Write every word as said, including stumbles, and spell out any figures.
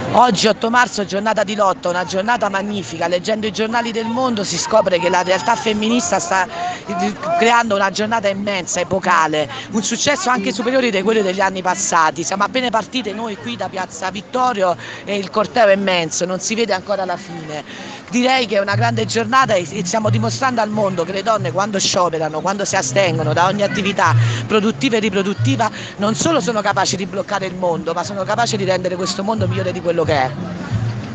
Oggi otto marzo, giornata di lotta, una giornata magnifica. Leggendo i giornali del mondo si scopre che la realtà femminista sta creando una giornata immensa, epocale, un successo anche superiore di quello degli anni passati. Siamo appena partite noi qui da Piazza Vittorio e il corteo è immenso, non si vede ancora la fine. Direi che è una grande giornata e stiamo dimostrando al mondo che le donne quando scioperano, quando si astengono da ogni attività produttiva e riproduttiva non solo sono capaci di bloccare il mondo, ma sono capaci di rendere questo mondo migliore di quello che è.